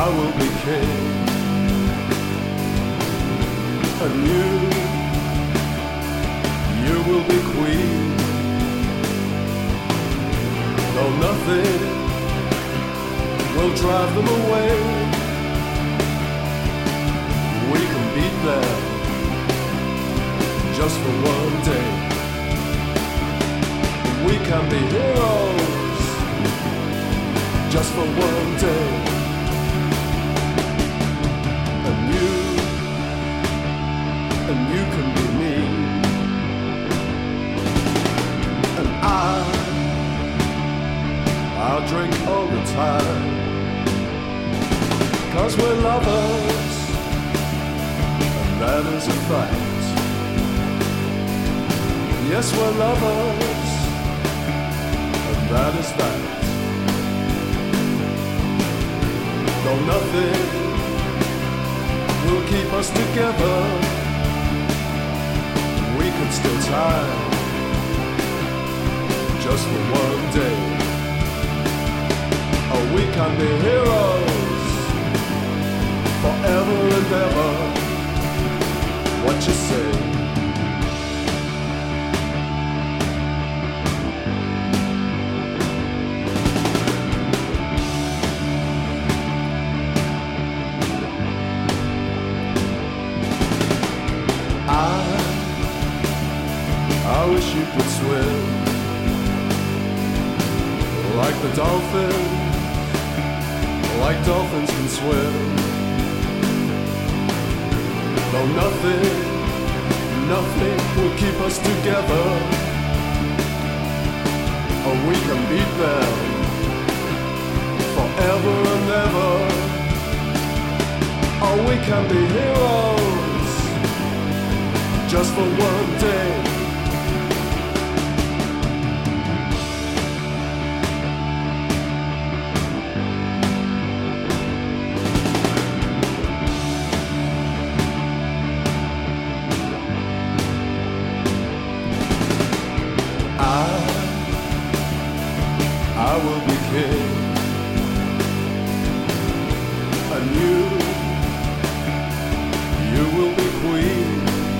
I will be king, and you will be queen. Though nothing will drive them away, we can beat them just for one day. We can be heroes just for one day. And you can be me, and I'll drink all the time, 'cause we're lovers, and that is a fact. Yes, we're lovers, and that is that. Though nothing will keep us together, we could still tie just for one day. Oh, we can be heroes forever and ever. What you say? I wish you could swim like the dolphin, like dolphins can swim. Though nothing will keep us together. Oh, we can beat them forever and ever. Oh, we can be heroes just for one day. I will be king, and you will be queen.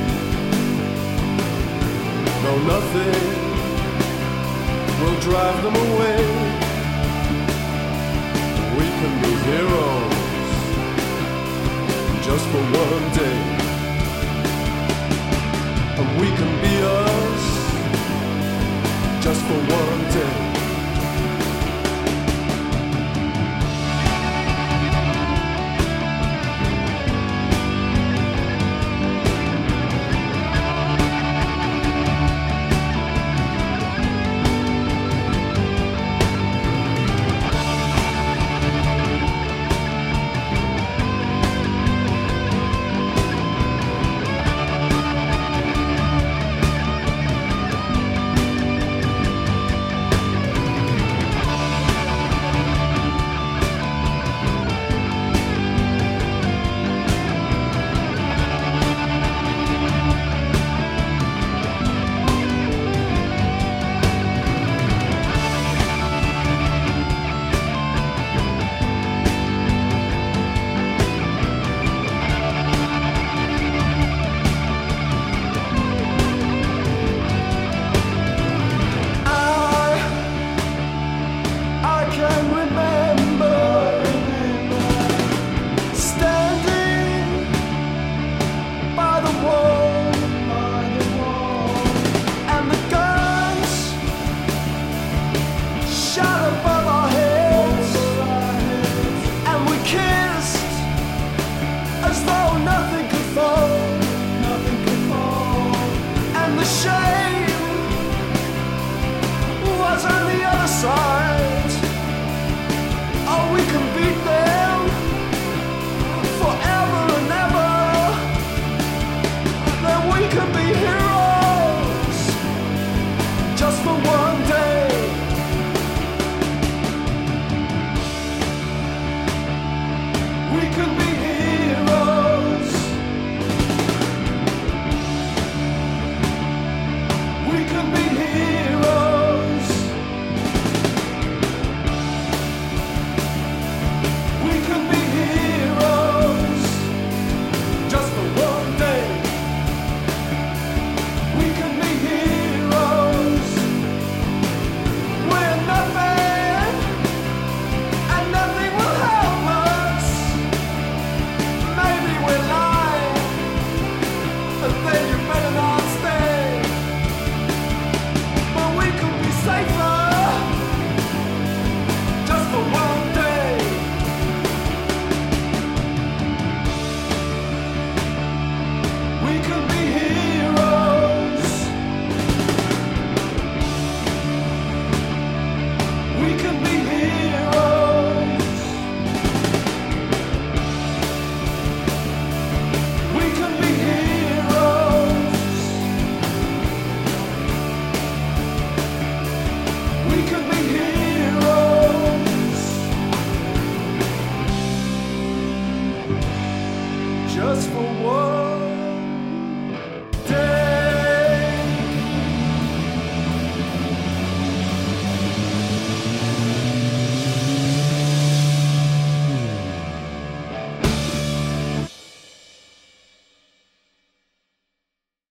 Though nothing will drive them away, we can be heroes just for one day. And we can be us just for one day. just for one